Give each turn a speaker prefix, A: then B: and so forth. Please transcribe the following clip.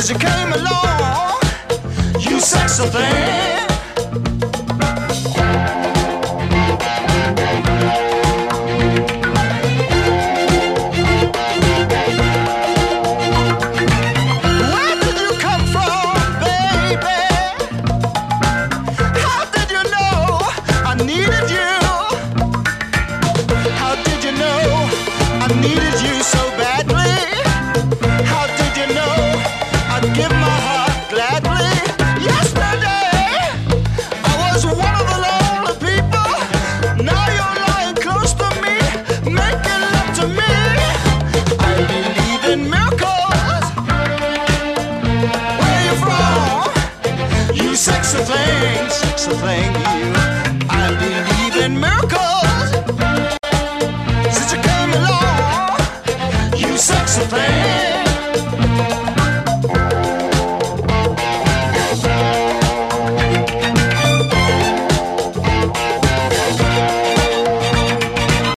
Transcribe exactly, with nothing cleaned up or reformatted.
A: since you came along, you sexy thing. Where did you come from, baby? How did you know I needed you? How did you know I needed you so badly? How did you know I'd give my heart gladly? Yesterday I was one of the lonely people. Now you're lying close to me, making love to me. I believe in miracles. Where you from? You sexy thing, sexy thing, you. I believe in miracles. Since you came along, you sexy thing.